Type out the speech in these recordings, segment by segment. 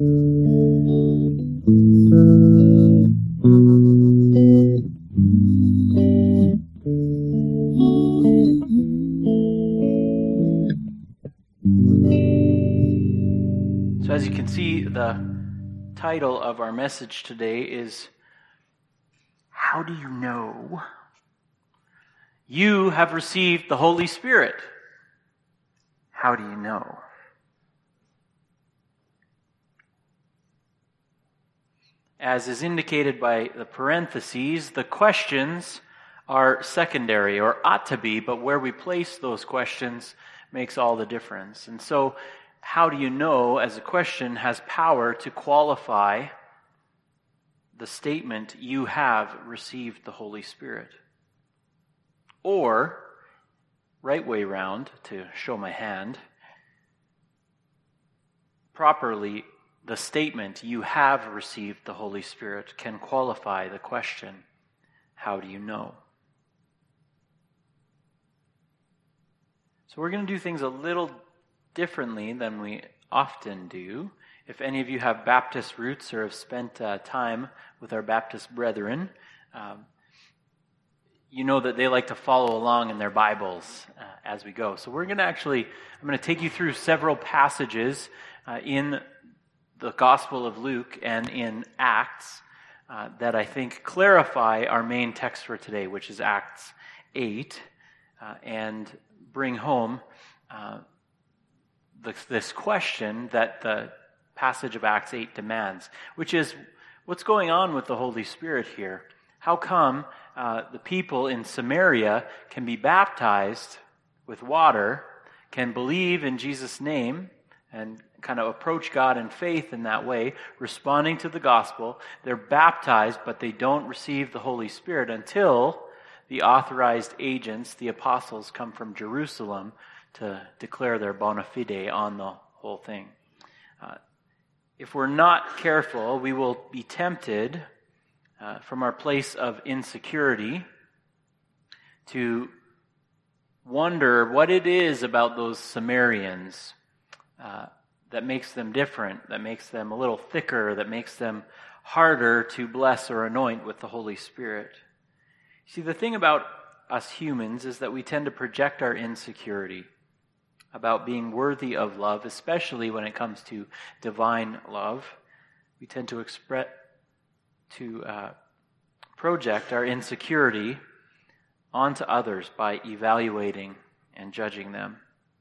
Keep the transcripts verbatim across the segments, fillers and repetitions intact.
So as you can see, the title of our message today is, How do you know? You have received the Holy Spirit. How do you know? As is indicated by the parentheses, the questions are secondary, or ought to be, but where we place those questions makes all the difference. And so, how do you know, as a question, has power to qualify the statement, you have received the Holy Spirit. Or, right way round, to show my hand, properly, the statement, you have received the Holy Spirit, can qualify the question, how do you know? So we're going to do things a little differently than we often do. If any of you have Baptist roots or have spent uh, time with our Baptist brethren, um, you know that they like to follow along in their Bibles uh, as we go. So we're going to actually, I'm going to take you through several passages uh, in the Gospel of Luke and in Acts uh, that I think clarify our main text for today, which is Acts eight, uh, and bring home uh, this, this question that the passage of Acts eight demands, which is, what's going on with the Holy Spirit here? How come uh, the people in Samaria can be baptized with water, can believe in Jesus' name, and kind of approach God in faith in that way, responding to the gospel? They're baptized, but they don't receive the Holy Spirit until the authorized agents, the apostles, come from Jerusalem to declare their bona fide on the whole thing. Uh, if we're not careful, we will be tempted uh, from our place of insecurity to wonder what it is about those Samaritans uh, that makes them different, that makes them a little thicker, that makes them harder to bless or anoint with the Holy Spirit. See, the thing about us humans is that we tend to project our insecurity about being worthy of love, especially when it comes to divine love. We tend to express, to uh, project our insecurity onto others by evaluating and judging them.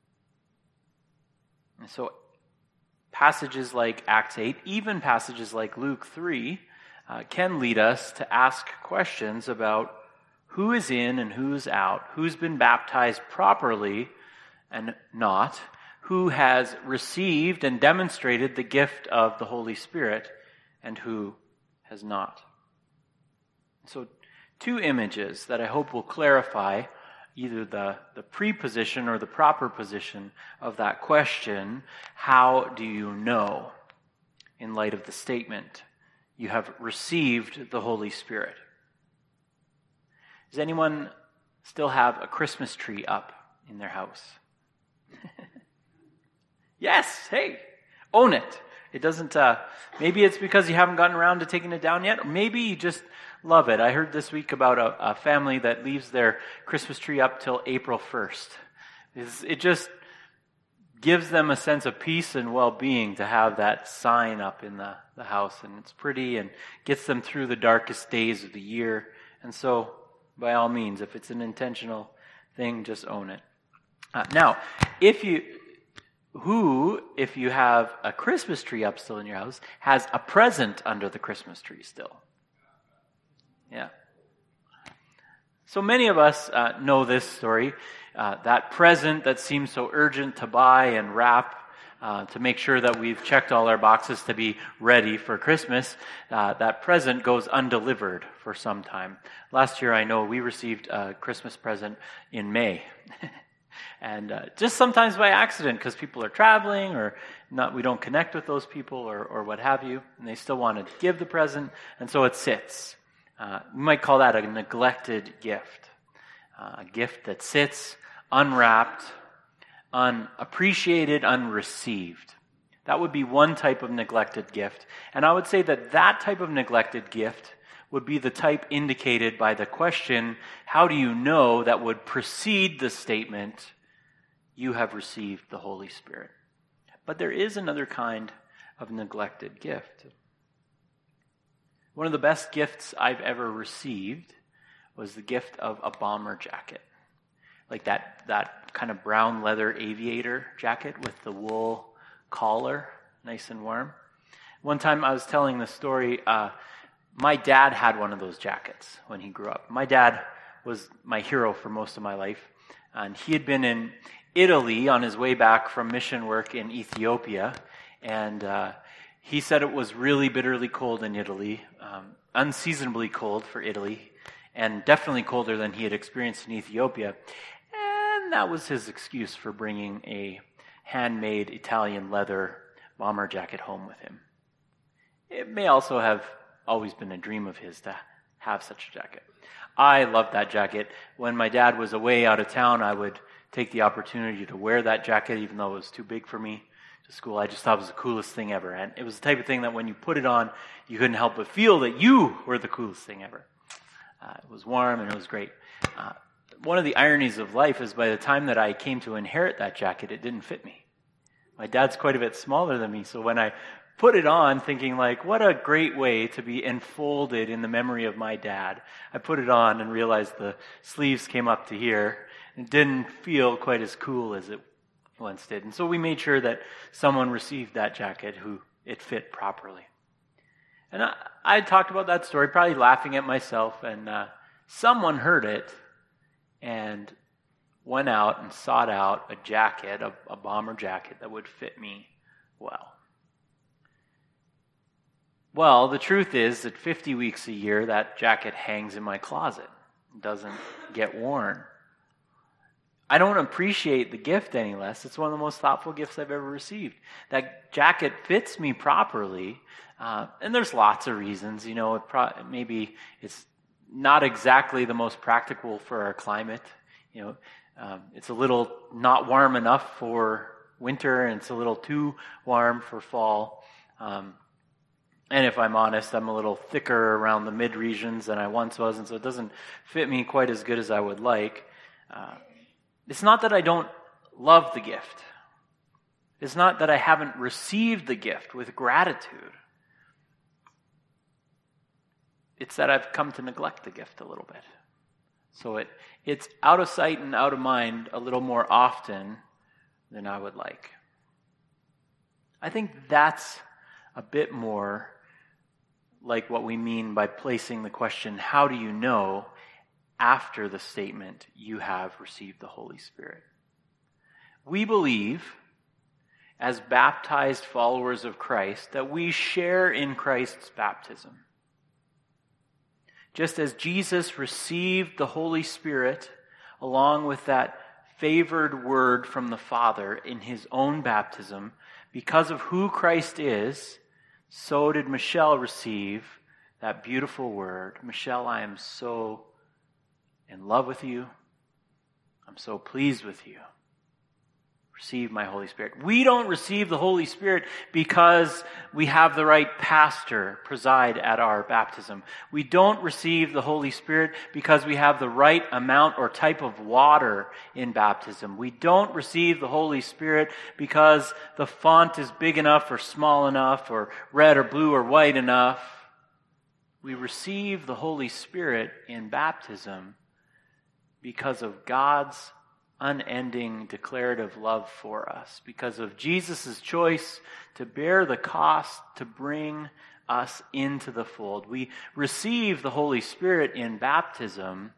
And so passages like Acts eight, even passages like Luke three, uh, can lead us to ask questions about who is in and who's out, who's been baptized properly and not, who has received and demonstrated the gift of the Holy Spirit, and who has not. So, two images that I hope will clarify either the, the preposition or the proper position of that question, how do you know, in light of the statement, you have received the Holy Spirit. Does anyone still have a Christmas tree up in their house? Yes, hey, own it. It doesn't, uh, maybe it's because you haven't gotten around to taking it down yet, or maybe you just love it. I heard this week about a, a family that leaves their Christmas tree up till April first. It's, it just gives them a sense of peace and well-being to have that sign up in the, the house, and it's pretty and gets them through the darkest days of the year. And so, by all means, if it's an intentional thing, just own it. Uh, now, if you, who, if you have a Christmas tree up still in your house, has a present under the Christmas tree still? Yeah. So many of us uh, know this story. Uh, that present that seems so urgent to buy and wrap uh, to make sure that we've checked all our boxes to be ready for Christmas, uh, that present goes undelivered for some time. Last year, I know we received a Christmas present in May. And uh, just sometimes by accident, because people are traveling or not, we don't connect with those people or, or what have you, and they still want to give the present, and so it sits. Uh, we might call that a neglected gift. Uh, a gift that sits unwrapped, unappreciated, unreceived. That would be one type of neglected gift. And I would say that that type of neglected gift would be the type indicated by the question, how do you know, that would precede the statement, you have received the Holy Spirit. But there is another kind of neglected gift. One of the best gifts I've ever received was the gift of a bomber jacket. Like that, that kind of brown leather aviator jacket with the wool collar, nice and warm. One time I was telling the story, uh, my dad had one of those jackets when he grew up. My dad was my hero for most of my life. And he had been in Italy on his way back from mission work in Ethiopia. And uh, he said it was really bitterly cold in Italy, um, unseasonably cold for Italy, and definitely colder than he had experienced in Ethiopia. And that was his excuse for bringing a handmade Italian leather bomber jacket home with him. It may also have always been a dream of his to have such a jacket. I loved that jacket. When my dad was away out of town, I would take the opportunity to wear that jacket, even though it was too big for me, to school. I just thought it was the coolest thing ever. And it was the type of thing that when you put it on, you couldn't help but feel that you were the coolest thing ever. Uh, it was warm and it was great. Uh, one of the ironies of life is by the time that I came to inherit that jacket, it didn't fit me. My dad's quite a bit smaller than me, so when I put it on thinking like, what a great way to be enfolded in the memory of my dad, I put it on and realized the sleeves came up to here and didn't feel quite as cool as it once did. And so we made sure that someone received that jacket who it fit properly. And I, I talked about that story, probably laughing at myself, and uh, someone heard it and went out and sought out a jacket, a, a bomber jacket that would fit me well. Well, the truth is that fifty weeks a year, that jacket hangs in my closet. It doesn't get worn. I don't appreciate the gift any less. It's one of the most thoughtful gifts I've ever received. That jacket fits me properly, uh, and there's lots of reasons. You know, it pro- maybe it's not exactly the most practical for our climate. You know, um, it's a little not warm enough for winter, and it's a little too warm for fall. Um, and if I'm honest, I'm a little thicker around the mid regions than I once was, and so it doesn't fit me quite as good as I would like. Uh, It's not that I don't love the gift. It's not that I haven't received the gift with gratitude. It's that I've come to neglect the gift a little bit. So it it's out of sight and out of mind a little more often than I would like. I think that's a bit more like what we mean by placing the question, how do you know, after the statement, you have received the Holy Spirit. We believe, as baptized followers of Christ, that we share in Christ's baptism. Just as Jesus received the Holy Spirit along with that favored word from the Father in his own baptism, because of who Christ is, so did Michelle receive that beautiful word. Michelle, I am so in love with you. I'm so pleased with you. Receive my Holy Spirit. We don't receive the Holy Spirit because we have the right pastor preside at our baptism. We don't receive the Holy Spirit because we have the right amount or type of water in baptism. We don't receive the Holy Spirit because the font is big enough or small enough or red or blue or white enough. We receive the Holy Spirit in baptism because of God's unending declarative love for us, because of Jesus' choice to bear the cost to bring us into the fold. We receive the Holy Spirit in baptism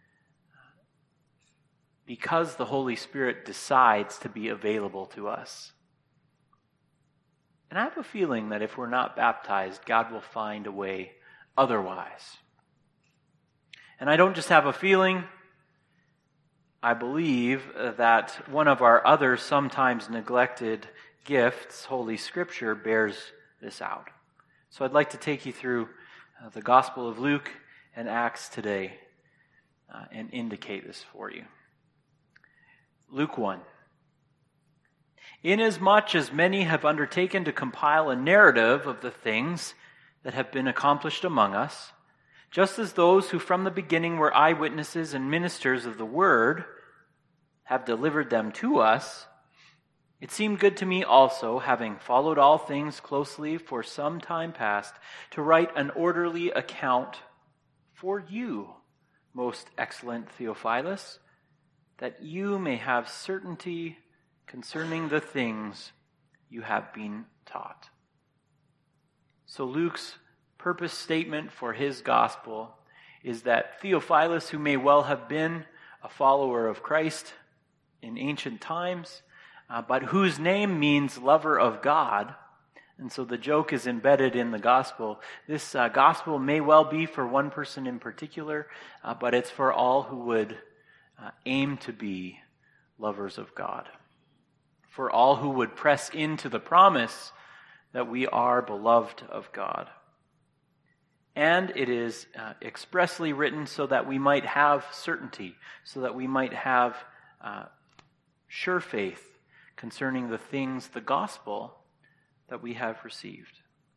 because the Holy Spirit decides to be available to us. And I have a feeling that if we're not baptized, God will find a way otherwise. And I don't just have a feeling. I believe that one of our other sometimes neglected gifts, Holy Scripture, bears this out. So I'd like to take you through uh, the Gospel of Luke and Acts today uh, and indicate this for you. Luke one. Inasmuch as many have undertaken to compile a narrative of the things that have been accomplished among us, just as those who from the beginning were eyewitnesses and ministers of the word have delivered them to us, it seemed good to me also, having followed all things closely for some time past, to write an orderly account for you, most excellent Theophilus, that you may have certainty concerning the things you have been taught. So Luke's purpose statement for his gospel is that Theophilus, who may well have been a follower of Christ in ancient times, uh, but whose name means lover of God, and so the joke is embedded in the gospel. This uh, gospel may well be for one person in particular, uh, but it's for all who would uh, aim to be lovers of God. For all who would press into the promise that we are beloved of God. And it is uh, expressly written so that we might have certainty, so that we might have uh, sure faith concerning the things, the gospel, that we have received.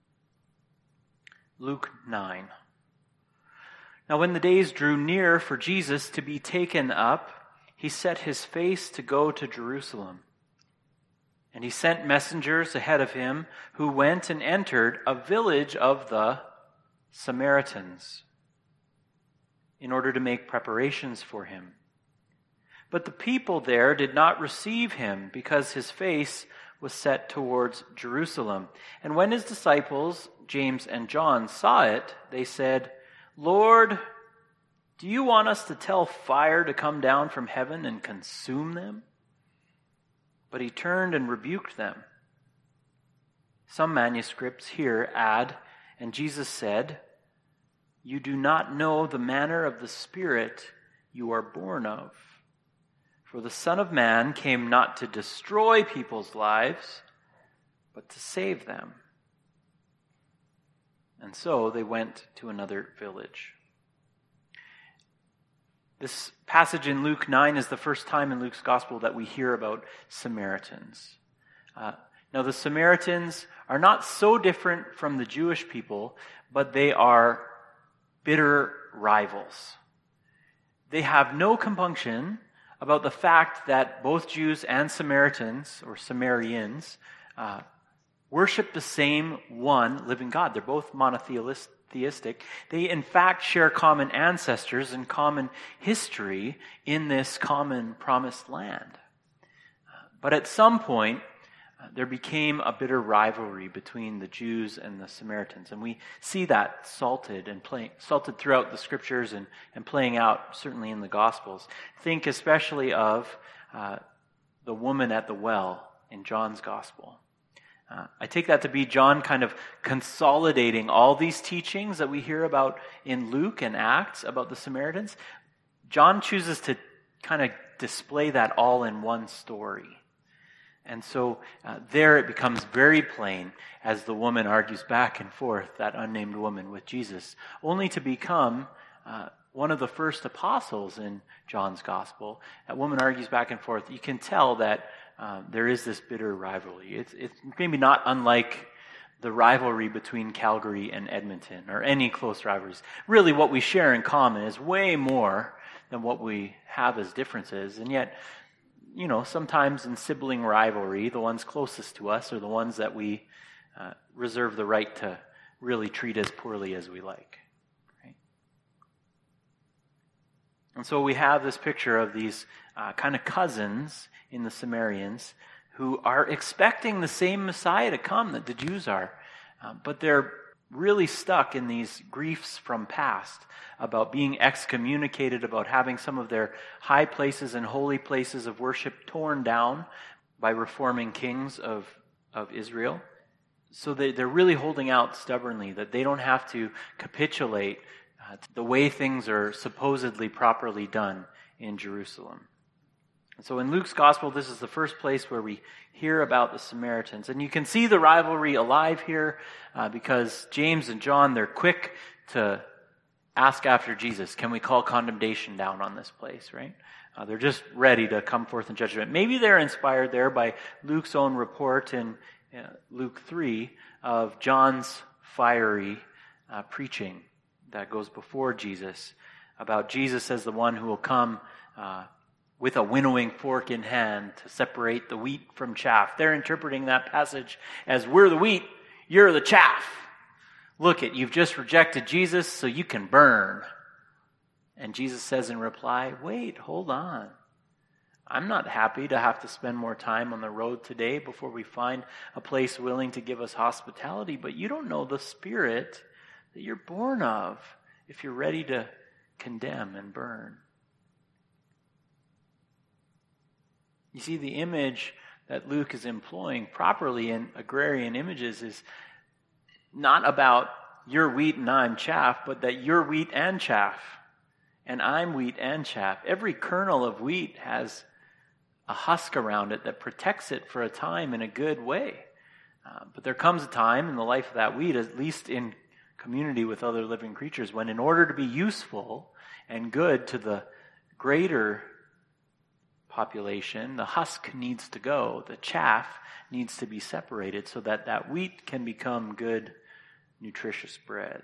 Luke nine. Now when the days drew near for Jesus to be taken up, he set his face to go to Jerusalem. And he sent messengers ahead of him who went and entered a village of the Samaritans in order to make preparations for him. But the people there did not receive him because his face was set towards Jerusalem. And when his disciples, James and John, saw it, they said, "Lord, do you want us to tell fire to come down from heaven and consume them?" But he turned and rebuked them. Some manuscripts here add, "And Jesus said, 'You do not know the manner of the Spirit you are born of. For the Son of Man came not to destroy people's lives, but to save them.'" And so they went to another village. This passage in Luke nine is the first time in Luke's gospel that we hear about Samaritans. Uh, now, the Samaritans are not so different from the Jewish people, but they are bitter rivals. They have no compunction about the fact that both Jews and Samaritans, or Sumerians, uh, worship the same one living God. They're both monotheistic. They, in fact, share common ancestors and common history in this common promised land. But at some point, uh, there became a bitter rivalry between the Jews and the Samaritans. And we see that salted and play, salted throughout the scriptures and, and playing out certainly in the Gospels. Think especially of uh, the woman at the well in John's Gospel. Uh, I take that to be John kind of consolidating all these teachings that we hear about in Luke and Acts about the Samaritans. John chooses to kind of display that all in one story. And so uh, there it becomes very plain as the woman argues back and forth, that unnamed woman with Jesus, only to become uh, one of the first apostles in John's Gospel. That woman argues back and forth. You can tell that Um, there is this bitter rivalry. It's, it's maybe not unlike the rivalry between Calgary and Edmonton or any close rivalries. Really what we share in common is way more than what we have as differences. And yet, you know, sometimes in sibling rivalry, the ones closest to us are the ones that we uh, reserve the right to really treat as poorly as we like. Right? And so we have this picture of these uh, kind of cousins in the Samaritans who are expecting the same Messiah to come that the Jews are. Uh, but they're really stuck in these griefs from past about being excommunicated, about having some of their high places and holy places of worship torn down by reforming kings of, of Israel. So they, they're really holding out stubbornly that they don't have to capitulate uh, to the way things are supposedly properly done in Jerusalem. And so in Luke's gospel, this is the first place where we hear about the Samaritans. And you can see the rivalry alive here uh, because James and John, they're quick to ask after Jesus, can we call condemnation down on this place, right? Uh, they're just ready to come forth in judgment. Maybe they're inspired there by Luke's own report in uh, Luke three of John's fiery uh, preaching that goes before Jesus, about Jesus as the one who will come uh, with a winnowing fork in hand to separate the wheat from chaff. They're interpreting that passage as, we're the wheat, you're the chaff. Look it, you've just rejected Jesus, so you can burn. And Jesus says in reply, wait, hold on. I'm not happy to have to spend more time on the road today before we find a place willing to give us hospitality, but you don't know the spirit that you're born of if you're ready to condemn and burn. You see, the image that Luke is employing properly in agrarian images is not about you're wheat and I'm chaff, but that you're wheat and chaff. And I'm wheat and chaff. Every kernel of wheat has a husk around it that protects it for a time in a good way. Uh, but there comes a time in the life of that wheat, at least in community with other living creatures, when in order to be useful and good to the greater population, the husk needs to go. The chaff needs to be separated so that that wheat can become good, nutritious bread.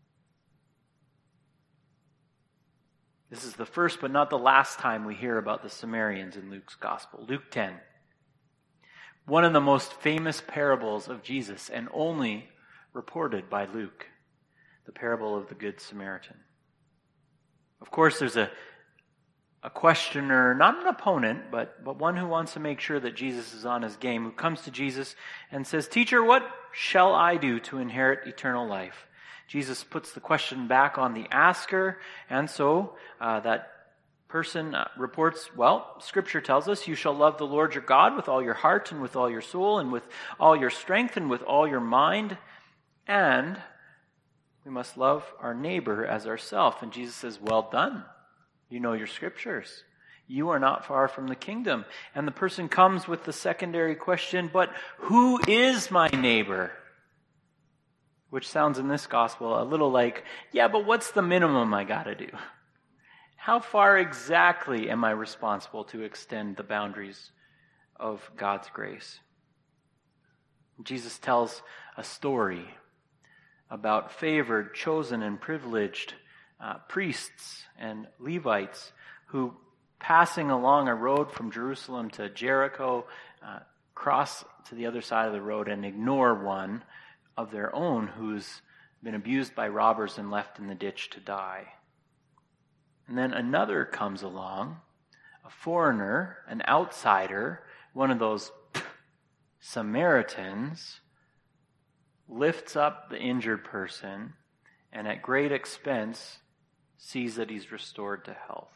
This is the first but not the last time we hear about the Samaritans in Luke's gospel. Luke ten. One of the most famous parables of Jesus, and only reported by Luke. The parable of the Good Samaritan. Of course, there's a, a questioner, not an opponent, but, but one who wants to make sure that Jesus is on his game, who comes to Jesus and says, Teacher, what shall I do to inherit eternal life? Jesus puts the question back on the asker, and so uh, that person uh, reports, well, Scripture tells us, you shall love the Lord your God with all your heart and with all your soul and with all your strength and with all your mind, and we must love our neighbor as ourselves. And Jesus says, well done. You know your Scriptures. You are not far from the kingdom. And the person comes with the secondary question, but who is my neighbor? Which sounds in this gospel a little like, yeah, but what's the minimum I got to do? How far exactly am I responsible to extend the boundaries of God's grace? Jesus tells a story about favored, chosen, and privileged uh, priests and Levites who, passing along a road from Jerusalem to Jericho, uh, cross to the other side of the road and ignore one of their own who's been abused by robbers and left in the ditch to die. And then another comes along, a foreigner, an outsider, one of those Samaritans, lifts up the injured person and at great expense sees that he's restored to health.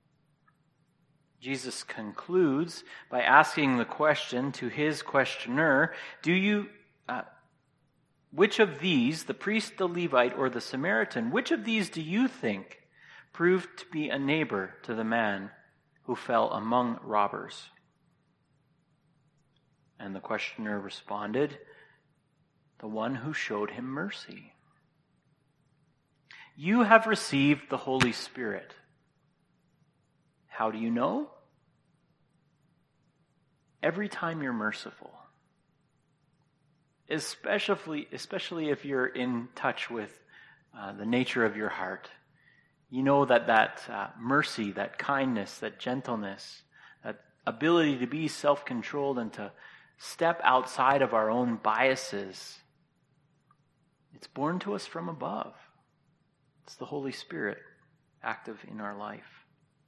Jesus concludes by asking the question to his questioner, do you... Uh, Which of these, the priest, the Levite, or the Samaritan, which of these do you think proved to be a neighbor to the man who fell among robbers? And the questioner responded, the one who showed him mercy. You have received the Holy Spirit. How do you know? Every time you're merciful. Especially, especially if you're in touch with uh, the nature of your heart. You know that that uh, mercy, that kindness, that gentleness, that ability to be self-controlled and to step outside of our own biases, it's born to us from above. It's the Holy Spirit active in our life.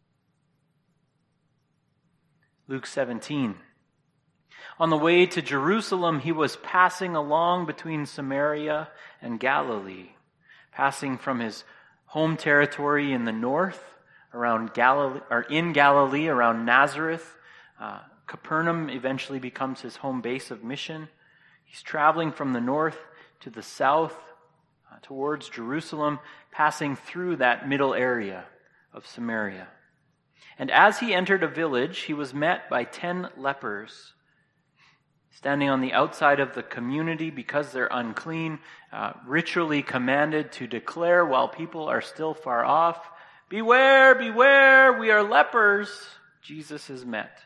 Luke seventeen. On the way to Jerusalem, he was passing along between Samaria and Galilee, passing from his home territory in the north, around Galilee, or in Galilee, around Nazareth. Uh, Capernaum eventually becomes his home base of mission. He's traveling from the north to the south, uh, towards Jerusalem, passing through that middle area of Samaria. And as he entered a village, he was met by ten lepers, standing on the outside of the community because they're unclean, uh, ritually commanded to declare while people are still far off, "Beware, beware, we are lepers," Jesus has met.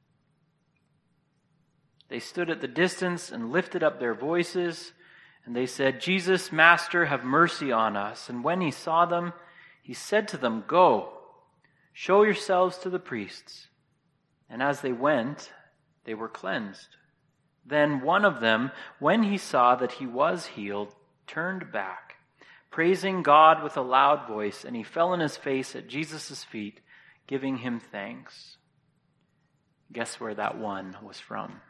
They stood at the distance and lifted up their voices, and they said, "Jesus, Master, have mercy on us." And when he saw them, he said to them, "Go, show yourselves to the priests." And as they went, they were cleansed. Then one of them, when he saw that he was healed, turned back, praising God with a loud voice, and he fell on his face at Jesus' feet, giving him thanks. Guess where that one was from?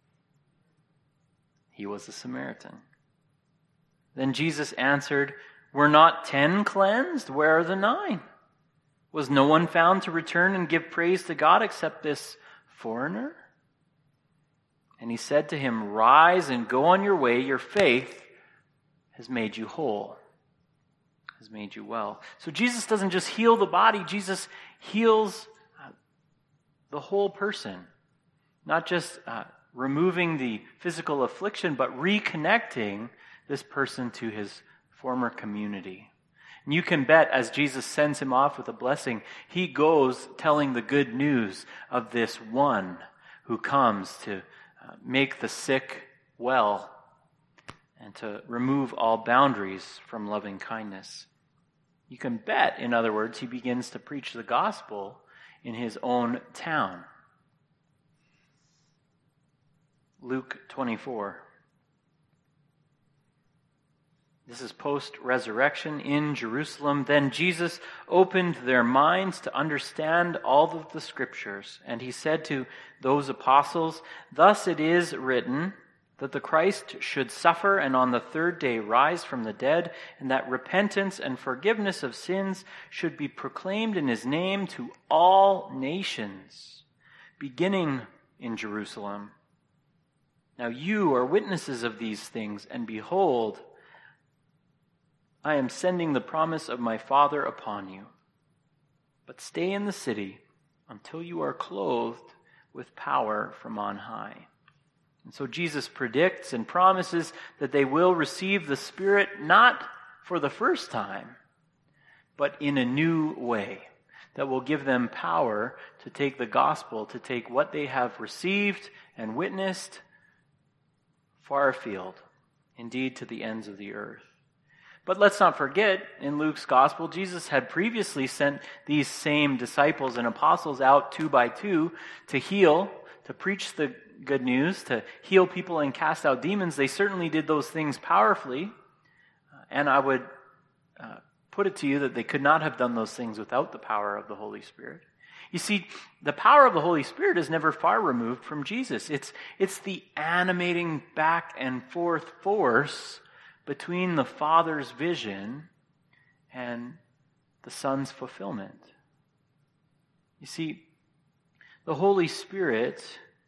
He was a Samaritan. Then Jesus answered, "Were not ten cleansed? Where are the nine? Was no one found to return and give praise to God except this foreigner?" And he said to him, "Rise and go on your way. Your faith has made you whole." Has made you well. So Jesus doesn't just heal the body, Jesus heals uh, the whole person. Not just uh, removing the physical affliction, but reconnecting this person to his former community. And you can bet as Jesus sends him off with a blessing, he goes telling the good news of this one who comes to uh, make the sick well and to remove all boundaries from loving kindness. You can bet, in other words, he begins to preach the gospel in his own town. Luke twenty-four. This is post-resurrection in Jerusalem. Then Jesus opened their minds to understand all of the scriptures. And he said to those apostles, "Thus it is written that the Christ should suffer and on the third day rise from the dead, and that repentance and forgiveness of sins should be proclaimed in his name to all nations, beginning in Jerusalem. Now you are witnesses of these things, and behold, I am sending the promise of my Father upon you. But stay in the city until you are clothed with power from on high." And so Jesus predicts and promises that they will receive the Spirit not for the first time, but in a new way that will give them power to take the gospel, to take what they have received and witnessed far afield, indeed to the ends of the earth. But let's not forget, in Luke's gospel, Jesus had previously sent these same disciples and apostles out two by two to heal, to preach the good news, to heal people and cast out demons. They certainly did those things powerfully. And I would uh, put it to you that they could not have done those things without the power of the Holy Spirit. You see, the power of the Holy Spirit is never far removed from Jesus. It's, it's the animating back and forth force between the Father's vision and the Son's fulfillment. You see, the Holy Spirit,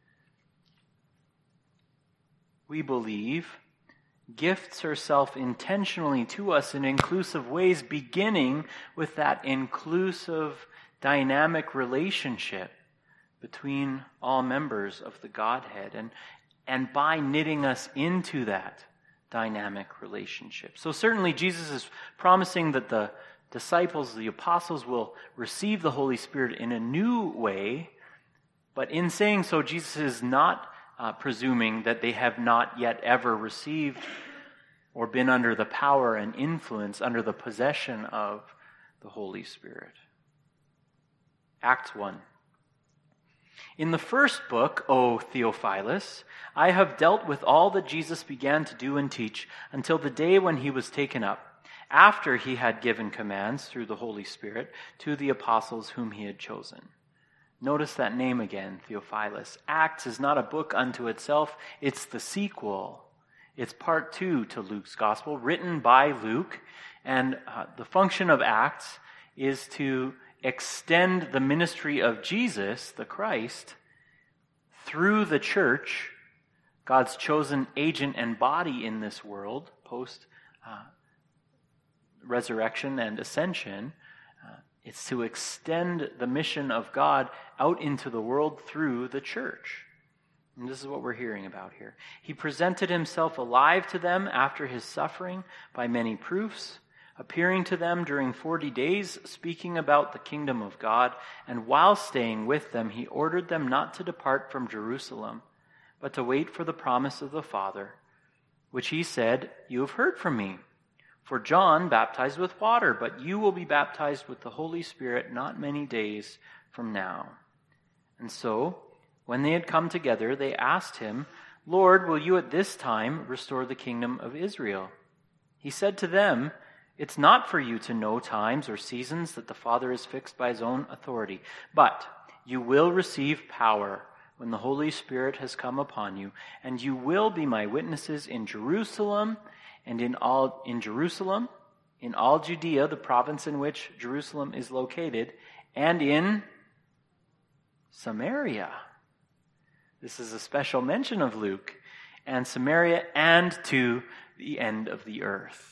we believe, gifts herself intentionally to us in inclusive ways, beginning with that inclusive, dynamic relationship between all members of the Godhead, and, and by knitting us into that dynamic relationship. So certainly Jesus is promising that the disciples, the apostles, will receive the Holy Spirit in a new way, but in saying so, Jesus is not uh, presuming that they have not yet ever received or been under the power and influence, under the possession of the Holy Spirit. Acts one. In the first book, O Theophilus, I have dealt with all that Jesus began to do and teach until the day when he was taken up, after he had given commands through the Holy Spirit to the apostles whom he had chosen. Notice that name again, Theophilus. Acts is not a book unto itself, it's the sequel. It's part two to Luke's gospel, written by Luke, and uh, the function of Acts is to extend the ministry of Jesus, the Christ, through the church, God's chosen agent and body in this world, post uh, resurrection and ascension. Uh, it's to extend the mission of God out into the world through the church. And this is what we're hearing about here. He presented himself alive to them after his suffering by many proofs, appearing to them during forty days, speaking about the kingdom of God. And while staying with them, he ordered them not to depart from Jerusalem, but to wait for the promise of the Father, which he said, "You have heard from me. For John baptized with water, but you will be baptized with the Holy Spirit not many days from now." And so, when they had come together, they asked him, "Lord, will you at this time restore the kingdom of Israel?" He said to them, "It's not for you to know times or seasons that the Father has fixed by his own authority, but you will receive power when the Holy Spirit has come upon you, and you will be my witnesses in Jerusalem and in all in Jerusalem, in all Judea, the province in which Jerusalem is located, and in Samaria." This is a special mention of Luke, and Samaria, and to the end of the earth.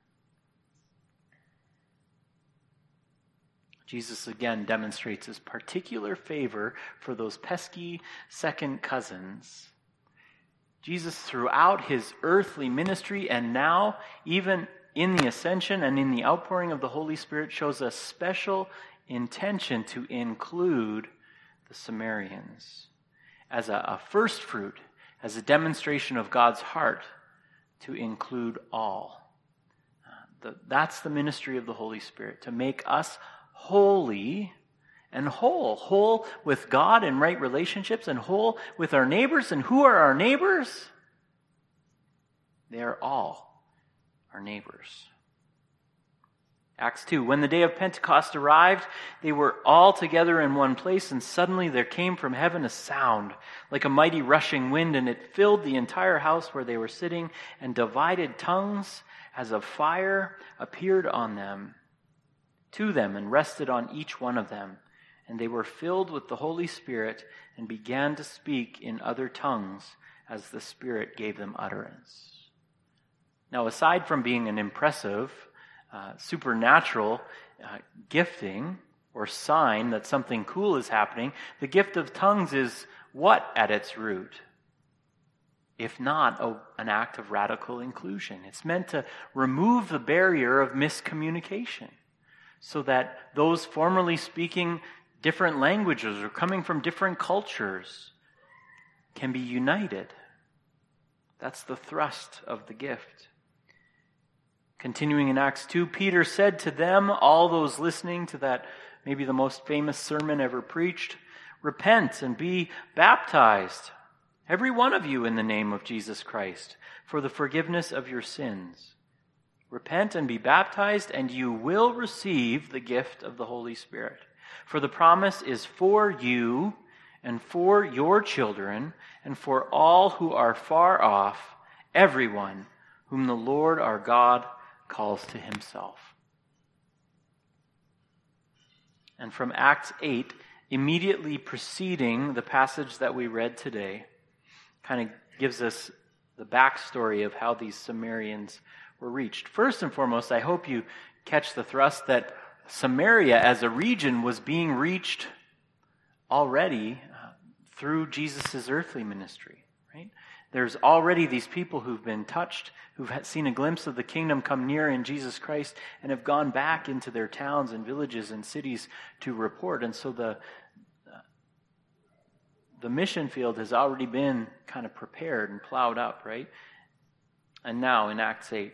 Jesus again demonstrates his particular favor for those pesky second cousins. Jesus, throughout his earthly ministry, and now even in the ascension and in the outpouring of the Holy Spirit, shows a special intention to include the Samaritans as a, a first fruit, as a demonstration of God's heart to include all. Uh, the, that's the ministry of the Holy Spirit, to make us holy and whole. Whole with God in right relationships, and whole with our neighbors. And who are our neighbors? They are all our neighbors. Acts two, when the day of Pentecost arrived, they were all together in one place, and suddenly there came from heaven a sound like a mighty rushing wind, and it filled the entire house where they were sitting, and divided tongues as of fire appeared on them, to them, and rested on each one of them. And they were filled with the Holy Spirit and began to speak in other tongues as the Spirit gave them utterance. Now, aside from being an impressive, uh, supernatural uh, gifting or sign that something cool is happening, the gift of tongues is what at its root? If not a, an act of radical inclusion. It's meant to remove the barrier of miscommunication, so that those formerly speaking different languages or coming from different cultures can be united. That's the thrust of the gift. Continuing in Acts two, Peter said to them, all those listening to that maybe the most famous sermon ever preached, "Repent and be baptized, every one of you, in the name of Jesus Christ, for the forgiveness of your sins. Repent and be baptized, and you will receive the gift of the Holy Spirit. For the promise is for you and for your children and for all who are far off, everyone whom the Lord our God calls to himself." And from Acts eight, immediately preceding the passage that we read today, kind of gives us the backstory of how these Samaritans were reached. First and foremost, I hope you catch the thrust that Samaria as a region was being reached already uh, through Jesus' earthly ministry, right? There's already these people who've been touched, who've seen a glimpse of the kingdom come near in Jesus Christ, and have gone back into their towns and villages and cities to report. And so the uh, the mission field has already been kind of prepared and plowed up, right? And now in Acts eight,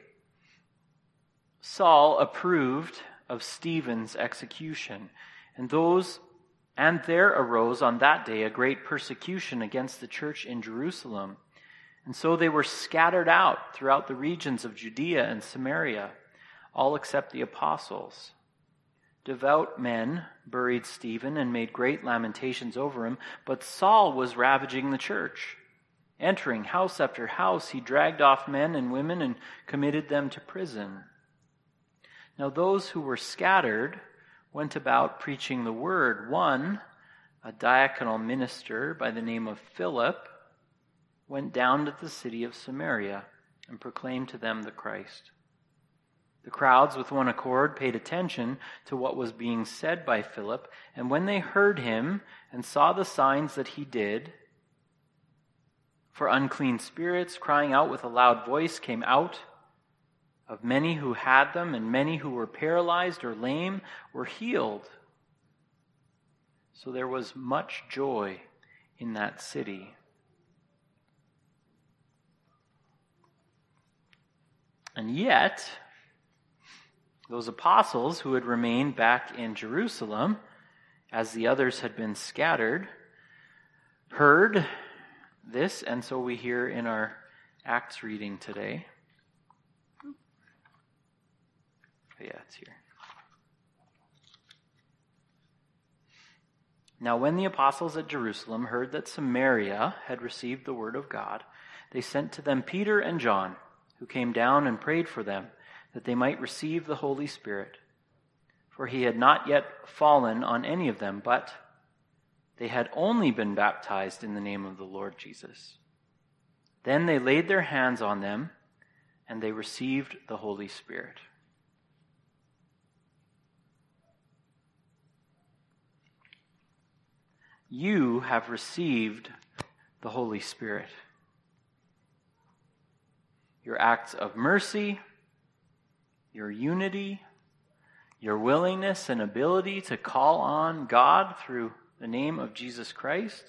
Saul approved of Stephen's execution, and those and there arose on that day a great persecution against the church in Jerusalem. And so they were scattered out throughout the regions of Judea and Samaria, all except the apostles. Devout men buried Stephen and made great lamentations over him, but Saul was ravaging the church. Entering house after house, he dragged off men and women and committed them to prison. Now those who were scattered went about preaching the word. One, a diaconal minister by the name of Philip, went down to the city of Samaria and proclaimed to them the Christ. The crowds with one accord paid attention to what was being said by Philip, and when they heard him and saw the signs that he did, for unclean spirits, crying out with a loud voice, came out of many who had them, and many who were paralyzed or lame were healed. So there was much joy in that city. And yet, those apostles who had remained back in Jerusalem, as the others had been scattered, heard this, and so we hear in our Acts reading today. Yeah, it's here. Now when the apostles at Jerusalem heard that Samaria had received the word of God, they sent to them Peter and John, who came down and prayed for them, that they might receive the Holy Spirit. For he had not yet fallen on any of them, but they had only been baptized in the name of the Lord Jesus. Then they laid their hands on them, and they received the Holy Spirit. You have received the Holy Spirit. Your acts of mercy, your unity, your willingness and ability to call on God through the name of Jesus Christ,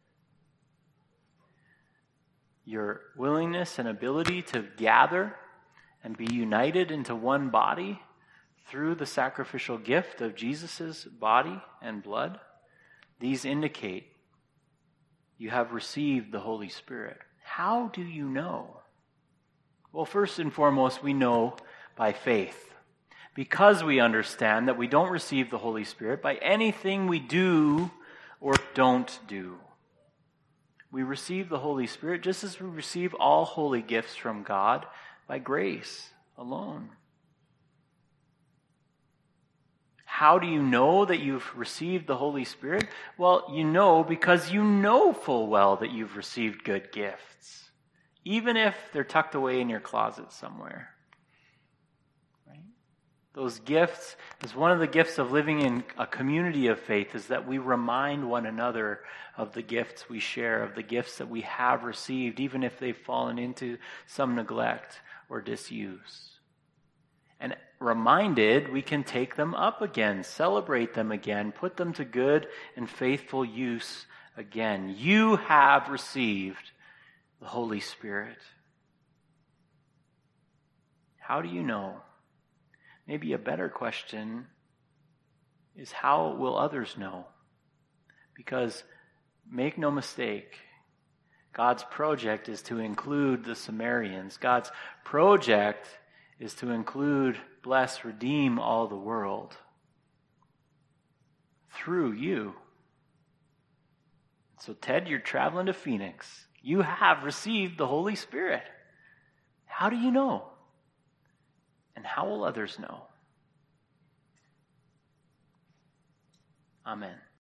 your willingness and ability to gather and be united into one body through the sacrificial gift of Jesus' body and blood, these indicate you have received the Holy Spirit. How do you know? Well, first and foremost, we know by faith. Because we understand that we don't receive the Holy Spirit by anything we do or don't do. We receive the Holy Spirit just as we receive all holy gifts from God by grace alone. How do you know that you've received the Holy Spirit? Well, you know because you know full well that you've received good gifts, even if they're tucked away in your closet somewhere. Right? Those gifts, is one of the gifts of living in a community of faith, is that we remind one another of the gifts we share, of the gifts that we have received, even if they've fallen into some neglect or disuse. And reminded, we can take them up again, celebrate them again, put them to good and faithful use again. You have received the Holy Spirit. How do you know? Maybe a better question is, how will others know? Because make no mistake, God's project is to include the Samaritans. God's project is to include, bless, redeem all the world through you. So Ted, you're traveling to Phoenix. You have received the Holy Spirit. How do you know? And how will others know? Amen.